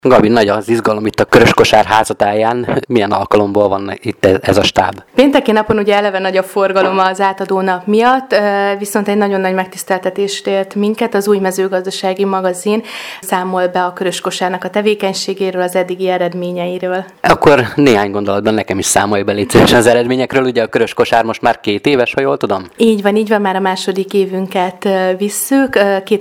Gabi, nagy az izgalom itt a Köröskosár házatáján. Milyen alkalomból van itt ez a stáb? Pénteki napon ugye eleve nagy a forgalom az átadó nap miatt, viszont egy nagyon nagy megtiszteltetést ért minket. Az Új Mezőgazdasági Magazin számol be a Köröskosárnak a tevékenységéről, az eddigi eredményeiről. Akkor néhány gondolatban nekem is számolj be légy szívesen az eredményekről. Ugye a Köröskosár most már 2 éves, ha jól tudom? Így van, már a második évünket visszük.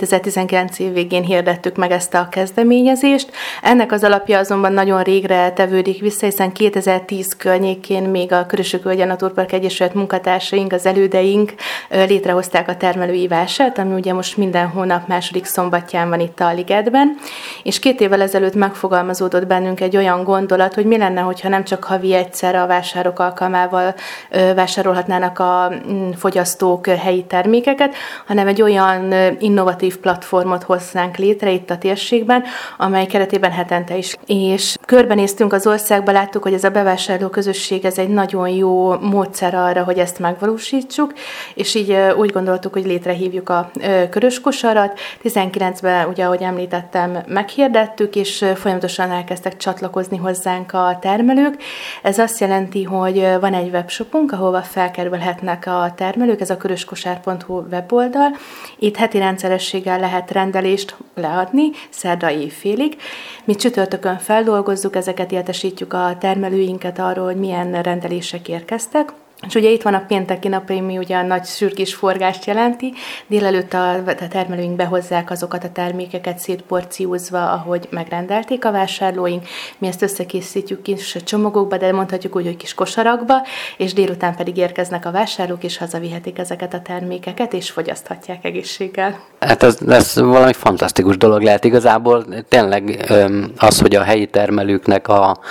2019 év végén hirdettük meg ezt a kezdeményezést. Ennek az alapja azonban nagyon régre tevődik vissza, hiszen 2010 környékén még a Körösök-Völgye Naturpark Egyesület munkatársaink, az elődeink létrehozták a termelői vásárt, ami ugye most minden hónap második szombatján van itt a ligetben, és 2 évvel ezelőtt megfogalmazódott bennünk egy olyan gondolat, hogy mi lenne, hogyha nem csak havi egyszer a vásárok alkalmával vásárolhatnának a fogyasztók helyi termékeket, hanem egy olyan innovatív platformot hoznánk létre itt a térségben, amely keretében hetente is. És körbenéztünk az országba, láttuk, hogy ez a bevásárló közösség, ez egy nagyon jó módszer arra, hogy ezt megvalósítsuk, és így úgy gondoltuk, hogy létrehívjuk a Köröskosarat. 19-ben, ugye, ahogy említettem, meghirdettük, és folyamatosan elkezdtek csatlakozni hozzánk a termelők. Ez azt jelenti, hogy van egy webshopunk, ahova felkerülhetnek a termelők, ez a köröskosár.hu weboldal. Itt heti rendszerességgel lehet rendelést leadni, szerda éjfélig. Mi csütörtökön feldolgozzuk, ezeket értesítjük a termelőinket arról, hogy milyen rendelések érkeztek. És ugye itt van a pénteki nap, ami ugye a nagy sürgés forgást jelenti. Délelőtt a termelőink behozzák azokat a termékeket szétporciózva, ahogy megrendelték a vásárlóink. Mi ezt összekészítjük kis csomagokba, de mondhatjuk úgy, hogy kis kosarakba, és délután pedig érkeznek a vásárlók, és hazavihetik ezeket a termékeket, és fogyaszthatják egészséggel. Hát ez valami fantasztikus dolog lehet igazából. Tényleg az, hogy a helyi termelőknek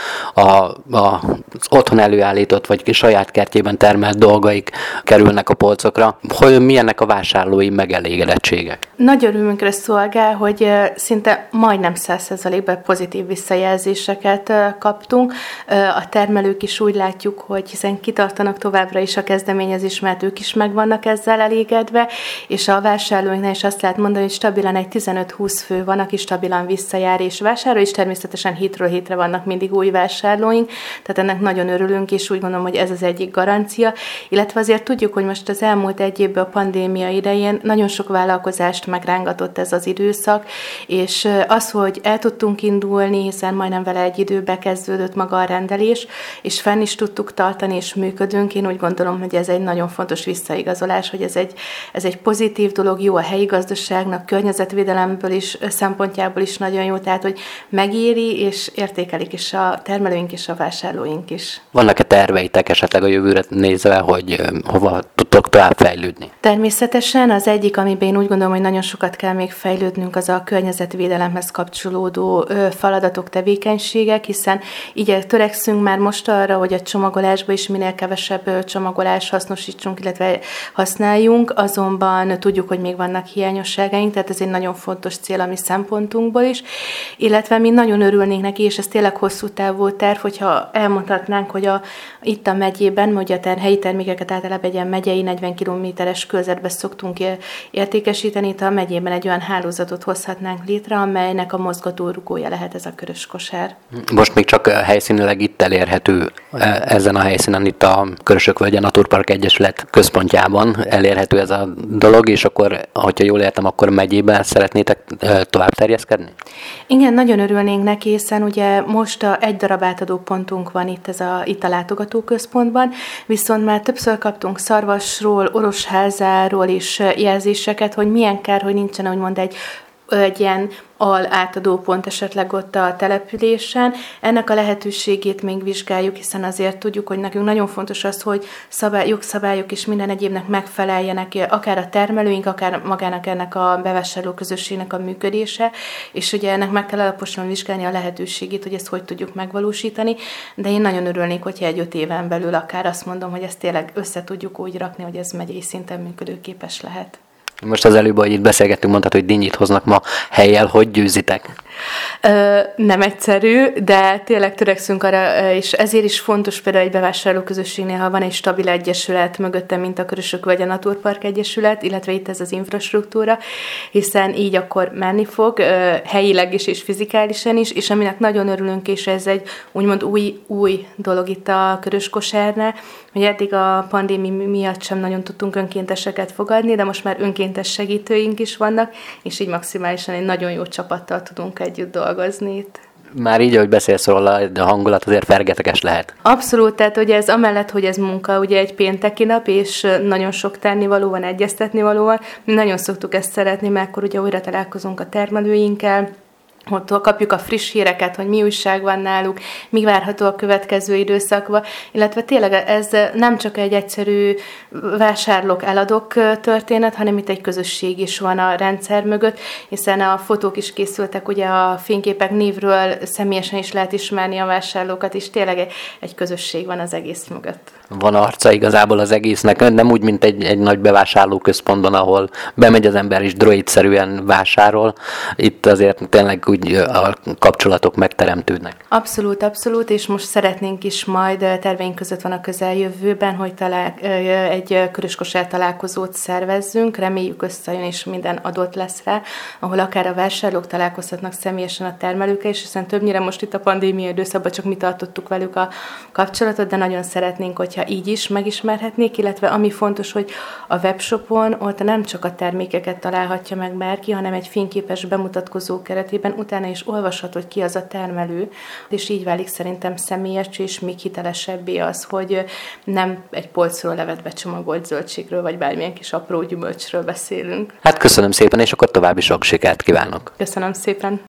az otthon előállított, vagy saját kertjében termelt dolgaik kerülnek a polcokra. Hogy milyennek a vásárlói megelégedettségek? Nagy örömünkre szolgál, hogy szinte majdnem 100%-ban pozitív visszajelzéseket kaptunk. A termelők is úgy látjuk, hogy hiszen kitartanak továbbra is a kezdeményezés, mert ők is meg vannak ezzel elégedve, és a vásárlóinknál is azt lehet mondani, hogy stabilan egy 15-20 fő van, aki stabilan visszajár és vásárol, és természetesen hétről hétre vannak mindig új vásárlóink, tehát ennek nagyon örülünk, és úgy gondolom, hogy ez az egyik garancia, illetve azért tudjuk, hogy most az elmúlt egy évben a pandémia idején nagyon sok vállalkozást megrángatott ez az időszak, és az, hogy el tudtunk indulni, hiszen majdnem vele egy időbe kezdődött maga a rendelés, és fenn is tudtuk tartani, és működünk, én úgy gondolom, hogy ez egy nagyon fontos visszaigazolás, hogy ez egy pozitív dolog, jó a helyi gazdaságnak, környezetvédelemből is, szempontjából is nagyon jó, tehát, hogy megéri, és értékelik is a termelőink és a vásárlóink is. Vannak-e terveitek esetleg a jövőre nézve, hogy hova tudtok tovább fejlődni? Természetesen az egyik, amiben én úgy gondolom, hogy nagyon sokat kell még fejlődnünk, az a környezetvédelemhez kapcsolódó feladatok, tevékenységek, hiszen így törekszünk már most arra, hogy a csomagolásba is minél kevesebb csomagolást hasznosítsunk, illetve használjunk, azonban tudjuk, hogy még vannak hiányosságaink, tehát ez egy nagyon fontos cél a mi szempontunkból is, illetve mi nagyon örülnénk neki, és ez tényleg hosszú távú terv, hogyha elmondhatnánk, hogy itt a megyében, ugye a helyi termékeket általában egy ilyen megyei 40 kilométeres körzetbe szoktunk értékesíteni, itt a megyében egy olyan hálózatot hozhatnánk létre, amelynek a mozgatórugója lehet ez a Köröskosár. Most még csak helyszínileg itt elérhető, ezen a helyszínen, itt a Körösök-Völgye Naturpark Egyesület központjában elérhető ez a dolog, és akkor, hogyha jól értem, akkor megyében szeretnétek tovább terjeszkedni? Igen, nagyon örülnénk neki, hiszen ugye most egy darab átadó pontunk van itt a látogatóközpontban, viszont már többször kaptunk Szarvasról, Orosházáról is jelzéseket, hogy milyen kár, hogy nincsen úgymond egy ilyen átadó pont esetleg ott a településen. Ennek a lehetőségét még vizsgáljuk, hiszen azért tudjuk, hogy nekünk nagyon fontos az, hogy jogszabályok és minden egyébnek megfeleljenek, akár a termelőink, akár magának ennek a bevásárló közösségnek a működése, és ugye ennek meg kell alaposan vizsgálni a lehetőségét, hogy ezt hogy tudjuk megvalósítani, de én nagyon örülnék, hogyha egy 5 éven belül akár azt mondom, hogy ezt tényleg össze tudjuk úgy rakni, hogy ez megyei szinten működőképes lehet. Most az előbb, ahogy itt beszélgettünk, mondtad, hogy dinnyit hoznak ma helyjel, hogy győzitek? Nem egyszerű, de tényleg törekszünk arra, és ezért is fontos például egy bevásárlóközösségnél, ha van egy stabil egyesület mögötte, mint a Körösök vagy a Naturpark Egyesület, illetve itt ez az infrastruktúra, hiszen így akkor menni fog, helyileg is és fizikálisan is, és aminek nagyon örülünk, és ez egy úgymond új dolog itt a Köröskosárnál, hogy eddig a pandémia miatt sem nagyon tudtunk önkénteseket fogadni, de most már önkéntes segítőink is vannak, és így maximálisan egy nagyon jó csapattal tudunk együtt dolgozni itt. Már így, ahogy beszélsz róla, a hangulat azért fergeteges lehet. Abszolút, tehát ugye ez amellett, hogy ez munka, ugye egy pénteki nap, és nagyon sok tennivaló van, egyeztetni való van, mi nagyon szoktuk ezt szeretni, mert akkor ugye újra találkozunk a termelőinkkel, ott kapjuk a friss híreket, hogy mi újság van náluk, mi várható a következő időszakban, illetve tényleg ez nem csak egy egyszerű vásárlók, eladók történet, hanem itt egy közösség is van a rendszer mögött, hiszen a fotók is készültek, ugye a fényképek névről személyesen is lehet ismerni a vásárlókat, és tényleg egy közösség van az egész mögött. Van arca igazából az egésznek, nem úgy, mint egy nagy bevásárlóközpontban, ahol bemegy az ember és droidszerűen vásárol. Itt azért tényleg úgy a kapcsolatok megteremtődnek. Abszolút, és most szeretnénk is majd, terveink között van a közeljövőben, hogy egy Köröskosár találkozót szervezzünk, reméljük összejön, és minden adott lesz rá, ahol akár a vásárlók találkozhatnak személyesen a termelőkkel, és hiszen többnyire most itt a pandémia időszakban csak mi tartottuk velük a kapcsolatot, de nagyon szeretnénk, hogyha így is megismerhetnék, illetve ami fontos, hogy a webshopon ott nem csak a termékeket találhatja meg bárki, hanem egy fényképes bemutatkozó keretében utána is olvashat, hogy ki az a termelő, és így válik szerintem személyes, és még hitelesebbé az, hogy nem egy polcról levett becsomagolt zöldségről, vagy bármilyen kis apró gyümölcsről beszélünk. Hát köszönöm szépen, és akkor további sok sikert kívánok. Köszönöm szépen.